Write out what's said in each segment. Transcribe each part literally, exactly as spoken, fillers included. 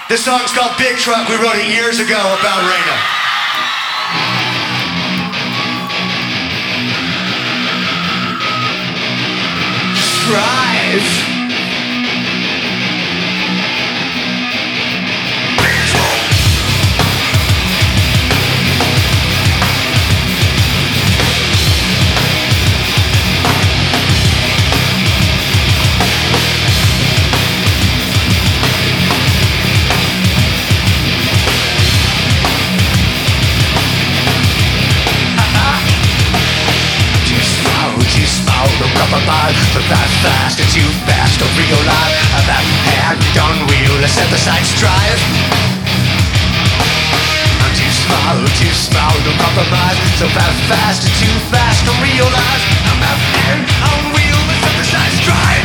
This song's called Big Truck. We wrote it years ago about Raina. Drive. So fast, fast, it's too fast to realize that hand on wheel, let's set the sights drive. I'm too small, too small to compromise. So fast, fast, it's too fast to realize I'm that hand on wheel, let's set the sights drive.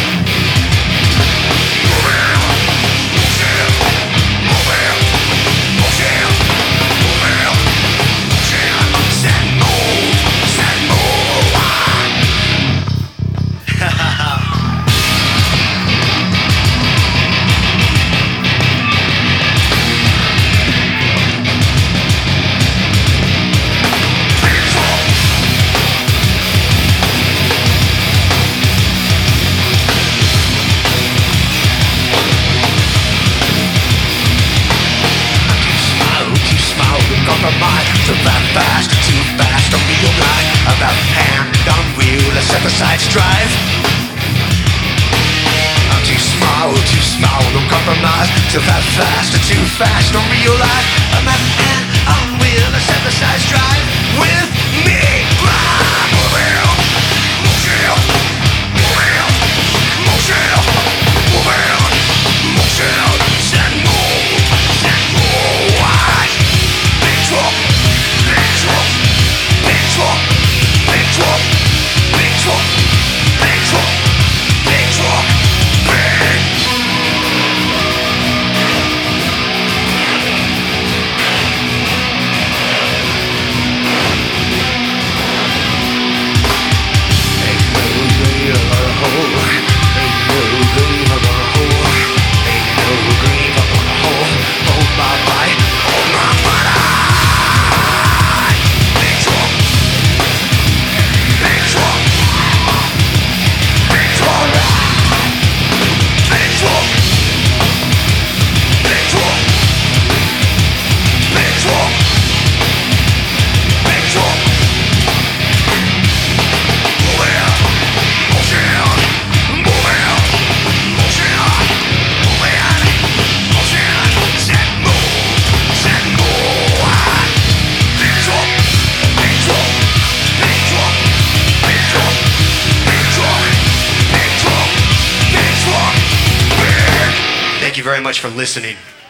So that fast, too fast to realize about hand on wheel, let's set the sights drive. I'm too small, too small to compromise. So that fast, too fast to realize about hand on wheel, let's set the sights drive with me. Thank you very much for listening.